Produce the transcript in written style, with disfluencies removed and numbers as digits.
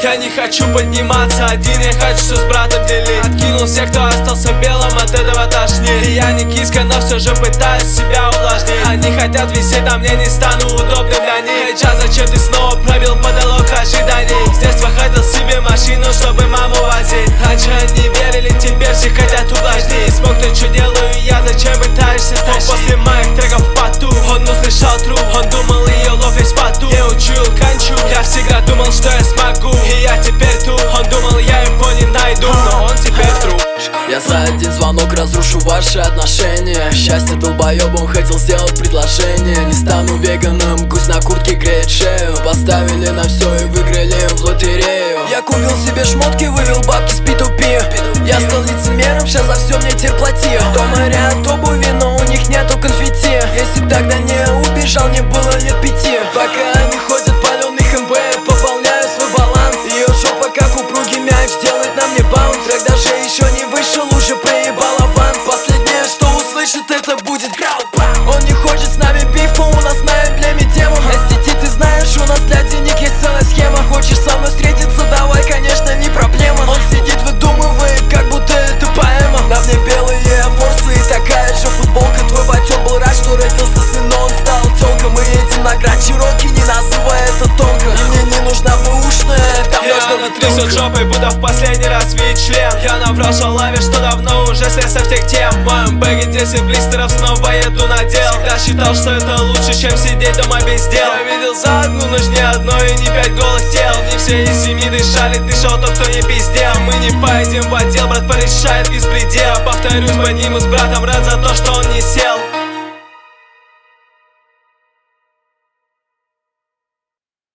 Я не хочу подниматься один, я хочу все с братом делить. Откинул всех, кто остался белым, от этого тошнит. И я не киска, но все же пытаюсь себя увлажнить. Они хотят висеть, а мне не стану удобным для них. Сейчас зачем ты снова пробил потолок ожиданий? С детства хотел себе машину, чтобы маму возить. Раньше они верили, теперь все хотят увлажнить. Смог то, что делаю я, зачем пытаешься стать? После моих треков в поту он услышал труп. Он думал, ее лов весь в поту. Не учил, кончу. Я всегда думал, что я смогу, и я теперь тут. Он думал, я его не найду, но он теперь труп. Я за один звонок разрушу ваши отношения. Счастье долбоёбом хотел сделать предложение. Не стану веганом, гусь на куртке греет шею. Поставили на все и выиграли в лотерею. Я купил себе шмотки, вывел бабки с P2P. Я стал лицемером, сейчас за все мне теперь плати. Дома ряд обуви, но у них нету конфетти. Если б тогда не убежал, мне было лет 5. Пока они ходят палёных МБ, пополняю свой баланс. Ее жопа как упругий мяч, делает на мне баунс. Трек даже еще не вышел, уже проебал аванс. Последнее, что услышит, это будет грау. Он не хочет с нами бифа, у нас на эмблеме демон. STT, ты знаешь, у нас для денег есть целая схема. Хочешь со мной встретиться, давай, конечно, не проблема. Он сидит, выдумывает, как будто это поэма. На мне белые форсы и такая же футболка. Твой батёр был рад, что родился сын, но он стал тёлкой. Мы едем на Гранд Чироки, не называй это тонко. И мне не нужна бэушная, там нужно быть трясут жопой, будто в последний раз видеть член. Я набрал шалаве, что давно уже слез со всех тем. В моем бэге 10 блистеров, снова еду на дел. Всегда считал, что это лучше, чем сидеть дома без дел. Я видел за одну ночь не одно и не 5 голых тел. Не все из 7 дышали, дышал тот, кто не пиздел. Мы не пойдем в отдел, брат порешает беспредел. Повторюсь, подниму с братом, рад за то, что он не сел.